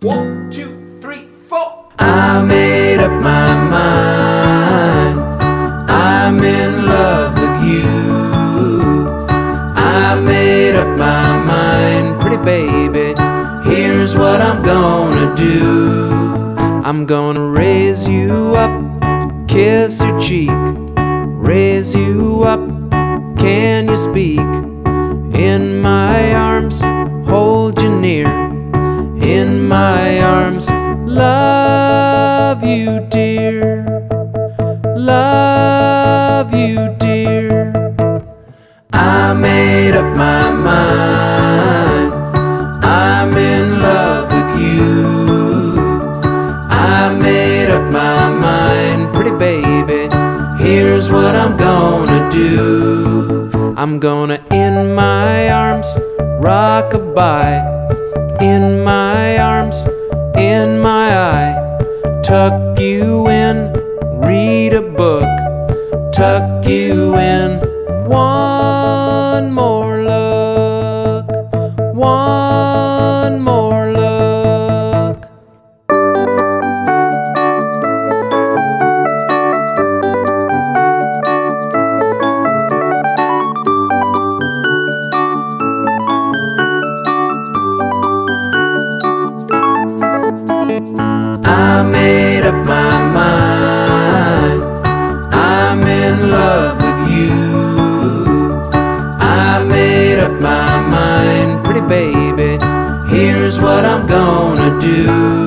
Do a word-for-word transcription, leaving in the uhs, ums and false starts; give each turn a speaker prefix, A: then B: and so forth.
A: One, two, three, four.
B: I made up my mind, I'm in love with you. I made up my mind, pretty baby, here's what I'm gonna do. I'm gonna raise you up, kiss your cheek, raise you up, can you speak? In my arms, hold you near, in my arms, love you dear, love you dear. I made up my mind, I'm in love with you. I made up my mind, pretty baby, here's what I'm gonna do. I'm gonna in my arms, rock-a-bye, in my arms, in my eye, tuck you in, read a book, tuck you in. One more look, one more look. I made up my mind, I'm in love with you. I made up my mind, pretty baby, here's what I'm gonna do.